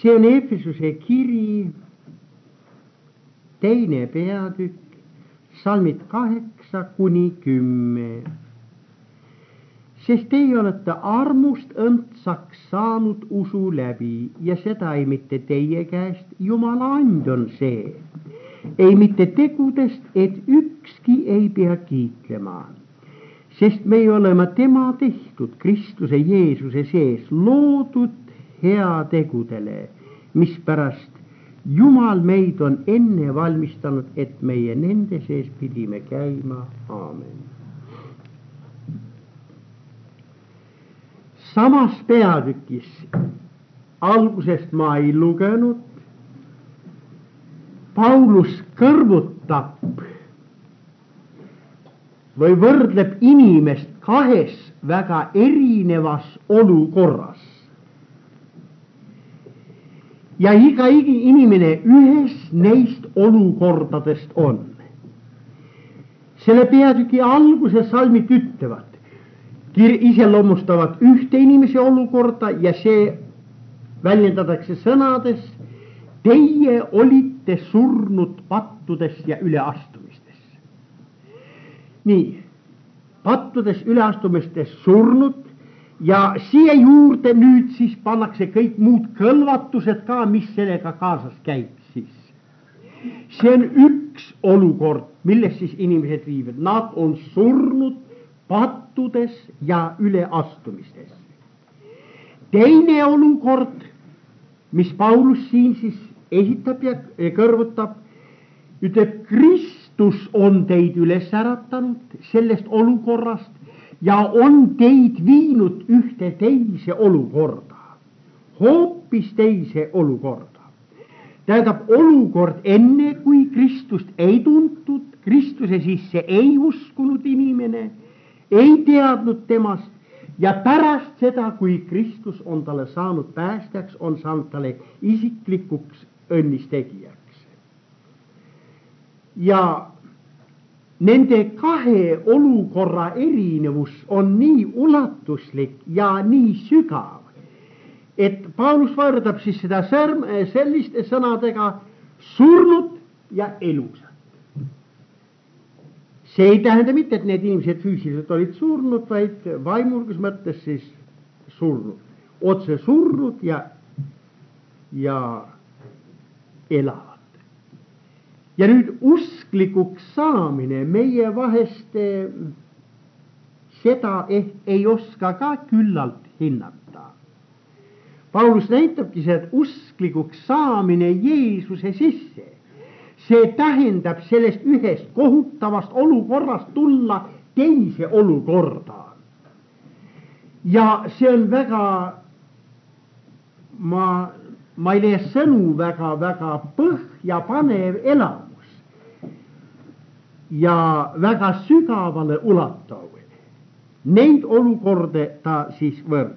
See on Efesuse kiri, 2. peatükk, salmid 8-10. Sest teie olete armust õndsaks saanud usu läbi ja seda ei mitte teie käest, Jumala and on see. Ei mitte tegudest, et ükski ei pea kiitlema. Sest me oleme tema tehtud Kristuse Jeesuse sees, loodud heategudele, mispärast Jumal meid on enne valmistanud, et meie nende sees pidime käima. Aamen. Samas peatükis, algusest ma ei lugenud, Paulus kõrvutab või võrdleb inimest kahes väga erinevas olukorras. Ja iga inimene ühes neist olukordadest on. Selle peatüki alguse salmid ütlevad, iseloomustavad ühte inimese olukorda ja see väljendatakse sõnades: teie olite surnud pattudes ja üleastumistes. Nii, pattudes, üleastumistes surnud ja siia juurde nüüd siis pannakse kõik muud kõlvatused ka, mis sellega kaasas käib siis. See on üks olukord, milles siis inimesed viivad. Nad on surnud pattudes ja üleastumistes. Teine olukord, mis Paulus siin siis esitab ja kõrvutab, ütleb, Kristus on teid üles äratanud sellest olukorrast ja on teid viinud ühte teise olukorda, hoopis teise olukorda. Tähendab, olukord enne, kui Kristust ei tuntud, Kristuse sisse ei uskunud inimene, ei teadnud temast ja pärast seda, kui Kristus on talle saanud päästjaks, on saanud talle isiklikuks õnnistegijaks. Ja nende kahe olukorra erinevus on nii ulatuslik ja nii sügav, et Paulus võrdab siis seda selliste sõnadega surnud ja elusad. See ei tähenda mitte, et need inimesed füüsiliselt olid surnud, vaid vaimulgus mõttes siis surnud. Otse surnud ja elavad. Ja nüüd usklikuks saamine meie vahest seda ei oska ka küllalt hinnata. Paulus näitabki see, et usklikuks saamine Jeesuse sisse, see tähendab sellest ühest kohutavast olukorrast tulla teise olukorda. Ja see on väga, ma ei leia sõnu, väga põhjapanev elamus ja väga sügavale ulatuv. Neid olukorda ta siis võrdleb.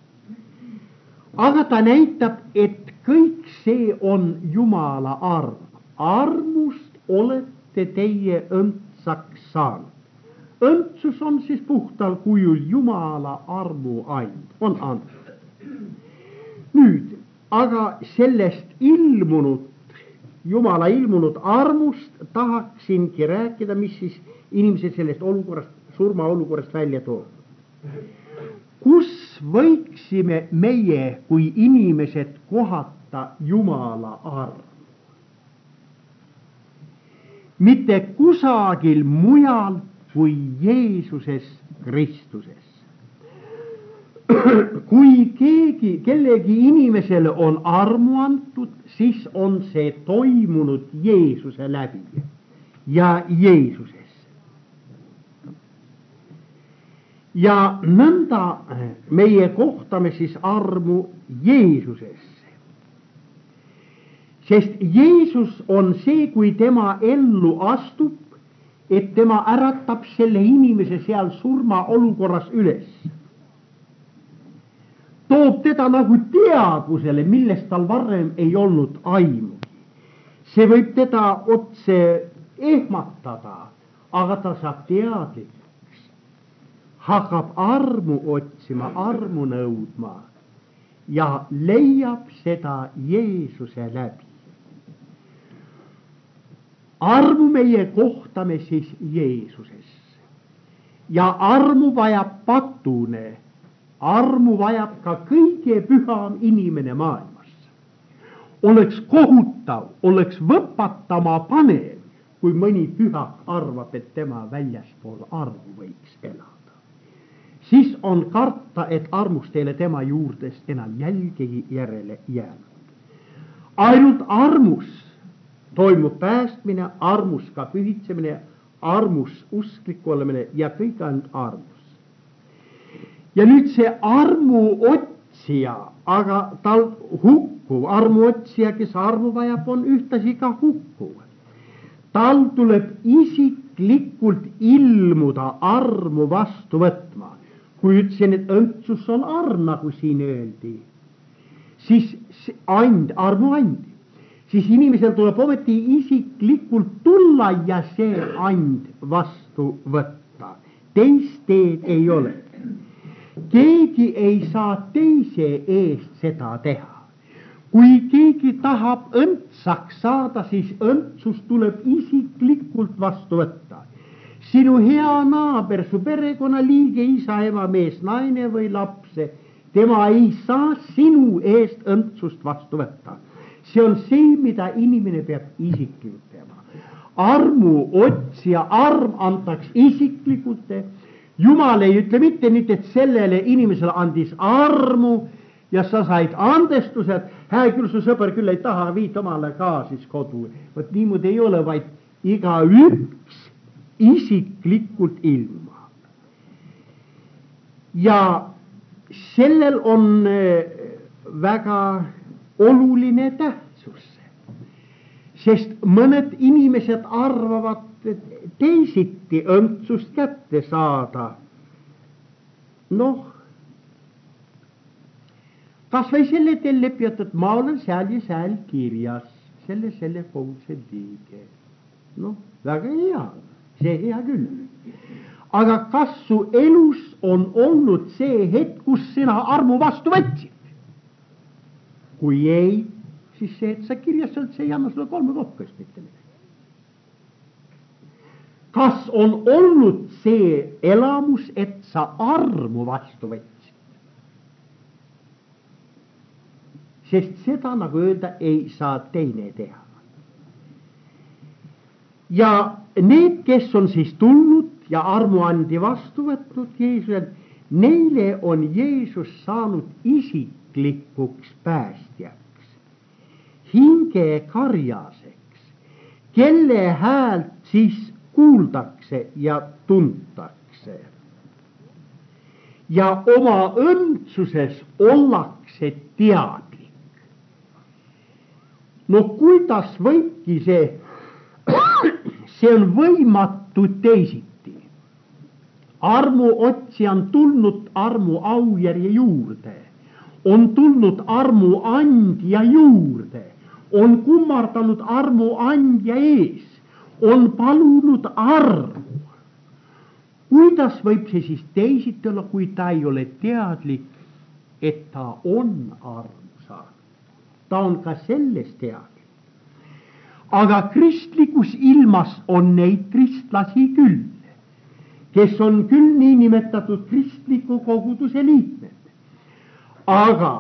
Aga ta näitab, et kõik see on Jumala arm. Armust olete teie õndsaks saanud. Õndsus on siis puhtal kujul Jumala armu and, on antud. Nüüd, aga sellest Jumala ilmunud armust tahaksingi rääkida, mis siis inimesed sellest olukorrast, surmaolukorrast välja toob. Kus võiksime meie kui inimesed kohata Jumala armu? Mitte kusagil mujal kui Jeesuses Kristuses. Kui kellegi inimesele on armu antud, siis on see toimunud Jeesuse läbi ja Jeesuses. Ja nõnda meie kohtame siis armu Jeesusesse. Sest Jeesus on see, kui tema ellu astub, et tema äratab selle inimese seal surma olukorras üles. Toob teda nagu teadvusele, millest tal varem ei olnud aimu. See võib teda otse ehmatada, aga ta saab teadlikuks. Hakkab armu otsima, armu nõudma ja leiab seda Jeesuse läbi. Armu meie kohtame siis Jeesuses ja armu vajab patune, armu vajab ka kõige püham inimene maailmas. Oleks kohutav, oleks võpatama panev, kui mõni pühak arvab, et tema väljaspool armu võiks elada. Siis on karta, et armust ei ole tema juurdest enam jälgegi järele jäänud. Ainult armus toimub päästmine, armus ka pühitsemine, armus uskliku olemine ja kõik ainult armus. Ja nüüd see armu otsija, aga tal hukkuv, armu otsija, kes armu vajab, on ühtasi ka hukkuv. Tal tuleb isiklikult ilmuda armu vastu võtma. Kui ütlesin, et õndsus on arm, nagu siin öeldi, siis armu and, siis inimesel tuleb ometi isiklikult tulla ja see and vastu võtta. Teist teed ei ole. Keegi ei saa teise eest seda teha. Kui keegi tahab õndsaks saada, siis õndsus tuleb isiklikult vastu võtta. Sinu hea naaber, su perekonnaliige, isa, ema, mees, naine või lapse, tema ei saa sinu eest õndsust vastu võtta. See on see, mida inimene peab isiklikult teema. Armu otsija arm antaks isiklikult. Jumal ei ütle mitte nüüd, et sellele inimesele andis armu ja sa said andestused. Hää küll, su sõber küll ei taha, viit omale ka siis kodu. Võt niimoodi ei ole, vaid iga üks isiklikult ilma. Ja sellel on väga oluline tähtsus, sest mõned inimesed arvavad teisiti õndsust kätte saada. Noh, kas või selle teel lepijat, et ma olen seal ja seal kirjas, selle koguduse liige. Noh, väga hea, see hea küll. Aga kas su elus on olnud see hetk, kus sina armu vastu võtsid? Kui ei, siis see, et sa kirjas oled, see ei anna sulle 3 kokkast mitte midagi. Kas on olnud see elamus, et sa armu vastu võtsid? Sest seda, nagu öelda, ei saa teine teha. Ja need, kes on siis tulnud ja armuandi vastu võtnud Jeesusel, neile on Jeesus saanud isiklikuks päästjaks, hinge karjaseks, kelle häält siis kuuldakse ja tuntakse. Ja oma õndsuses ollakse teadlik. No kuidas võibki see on võimatu teisiti. Armu otsija on tulnud armu aujärje juurde, on tulnud armu andja juurde, on kummardanud armu andja ees, on palunud armu. Kuidas võib see siis teisiti olla, kui ta ei ole teadlik, et ta on armu saanud? Ta on ka sellest teadlik. Aga kristlikus ilmas on neid kristlasi küll, kes on küll niinimetatud kristliku koguduse liikmed. Aga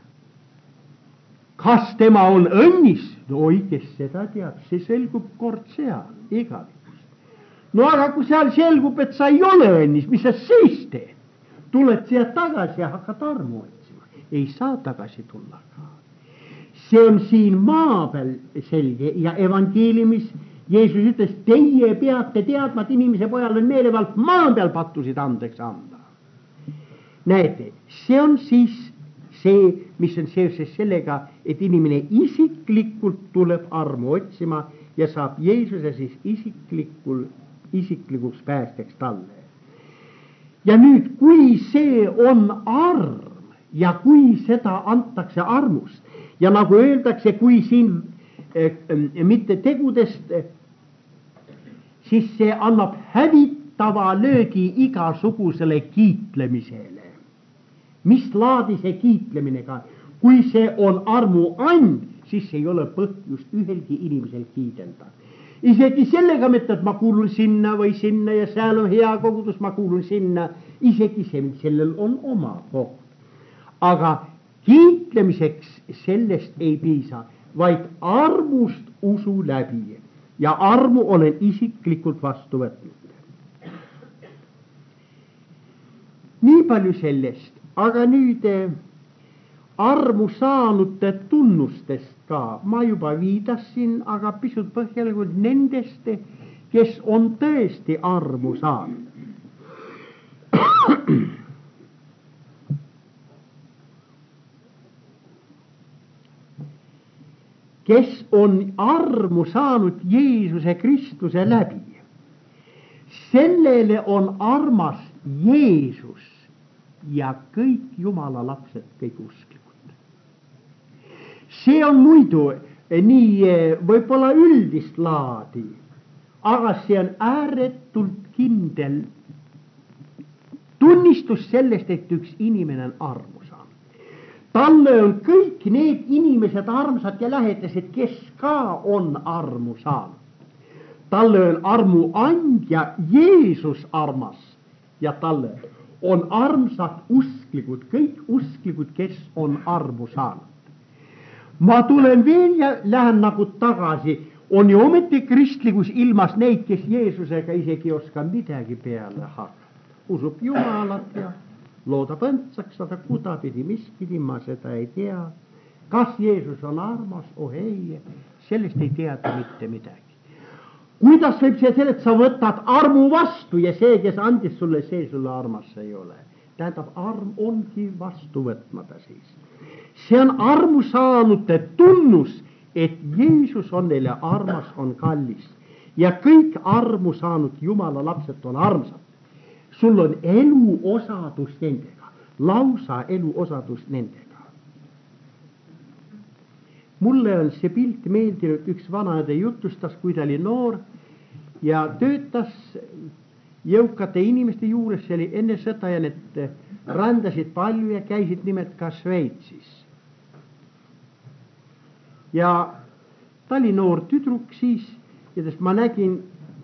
kas tema on õnnis? Oi, kes seda teab, see selgub kord seal, igavikus. No aga kui seal selgub, et sa ei ole õnnis, mis sa siis teed? Tuled siia tagasi ja hakkad armu otsima. Ei saa tagasi tulla ka. See on siin maa peal selge ja evangeeliumis Jeesus ütles, teie peate teadma, et inimese pojal on meelevald maa peal pattusid andeks anda. Näete, see on siis see, mis on seoses sellega, et inimene isiklikult tuleb armu otsima ja saab Jeesuse siis isiklikuks päästjaks talle. Ja nüüd, kui see on arm ja kui seda antakse armust, ja nagu öeldakse, kui siin mitte tegudest, siis see annab hävitava löögi igasugusele kiitlemisele. Mis laadi see kiitlemine ka? kui see on armu and, siis ei ole põhjust ühelgi inimesel kiidelda. Isegi sellega mitte, et ma kuulun sinna või sinna ja seal on hea kogudus, ma kuulun sinna, isegi sellel on oma koht. Aga kiitlemiseks sellest ei piisa, vaid armust usu läbi ja armu olen isiklikult vastu võtnud. Nii palju sellest, aga nüüd armu saanute tunnustest ka ma juba viidasin, aga pisut põhjalikult nendest, kes on tõesti armu saanud. Kes on armu saanud Jeesuse Kristuse läbi, sellele on armas Jeesus ja kõik Jumala lapsed, kõik usklikud. See on muidu nii võib-olla üldist laadi, aga see on ääretult kindel tunnistus sellest, et üks inimene on armu saanud. Talle on kõik need inimesed armsad ja lähedased, kes ka on armu saanud. Talle on armu andja Jeesus armas ja talle on armsad usklikud, kõik usklikud, kes on armu saanud. Ma tulen veel ja lähen nagu tagasi, on ju ometi kristlikus ilmas neid, kes Jeesusega isegi ei oska midagi peale hakata. Usub Jumalat ja loodab õndsaks, aga kudapidi miskidi, ma seda ei tea. Kas Jeesus on armas? Oh ei, sellest ei teata mitte midagi. Kuidas võib see selle, et sa võtad armu vastu ja see, kes andis sulle, see sulle armas ei ole. Tähendab, arm ongi vastu võtmata siis. See on armu saanute tunnus, et Jeesus on neile armas, on kallis. Ja kõik armu saanud Jumala lapsed on armsad. Sul on elu osadus nendega, lausa elu osadus nendega. Mulle on see pilt meeldinud, üks vanaõde jutustas, kui ta oli noor ja töötas jõukate inimeste juures, see oli enne sõda ja need rändasid palju ja käisid nimelt ka Šveitsis. Ja ta oli noor tüdruk siis ja ma nägin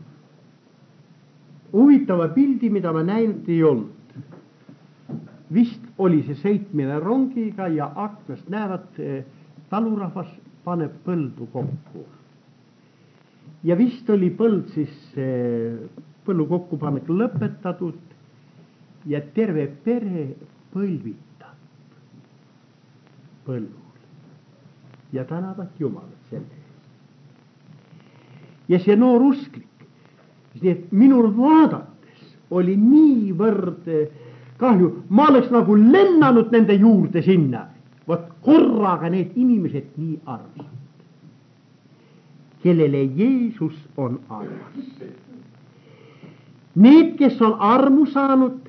huvitava pildi, mida ma näinud ei olnud. Vist oli see sõitmine rongiga ja aknast näevad, talurahvas paneb põldu kokku. Ja vist oli põld siis põllu kokkupanek lõpetatud ja terve pere põlvitab põllul ja tänavad Jumalat selle eest. Ja see noor usklik, nii et minul vaadates oli niivõrd kahju, ma oleks nagu lennanud nende juurde sinna. Vot korraga need inimesed nii armsad, kellele Jeesus on armas. Need, kes on armu saanud,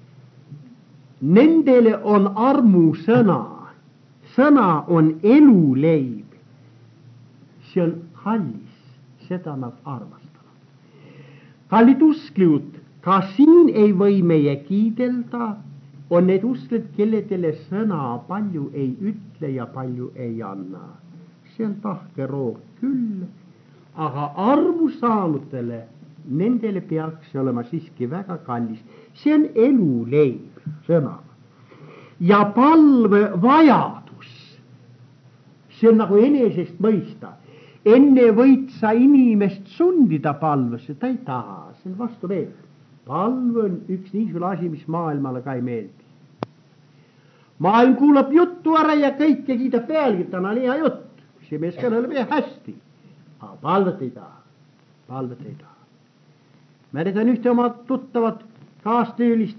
nendele on armu sõna. Sõna on eluleib. See on kallis, seda nad armastavad. Kallid usklikud, ka siin ei või meie kiidelda, on need usklikud, kelledele sõna palju ei ütle ja palju ei anna. See on tahkeroog küll, aga armu saanutele, nendele peaks olema siiski väga kallis. See on eluleib, sõna. Ja palve vajadus, see on nagu enesest mõista. Enne võid sa inimest sundida palvesse, ta ei taha, see on vastu meelt. Palv on üks niisugune asi, mis maailmale ka ei meeldi. Maailm kuulab juttu ära ja kõike kiidab pealgi, täna on hea jutt. See mees kõneleb hästi. Aga palvet ei taha. Palvet ei taha. Mäletan ühte oma tuttavat kaastöölist,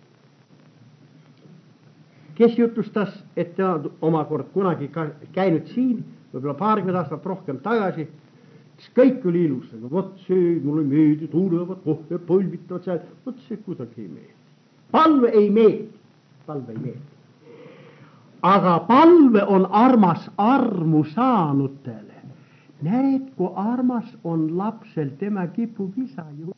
kes jutustas, et ta omakord kunagi käinud siin, võib-olla 20 aastat rohkem tagasi, siis kõik oli ilus, aga vot see mulle meeldi, tulevad kohve, põlvitavad seal, vot see kuidagi ei meeldi. Palve ei meeldi, palve ei meeldi. Aga palve on armas armu saanutele. Näed, kui armas on lapsel, tema kipub isa ju.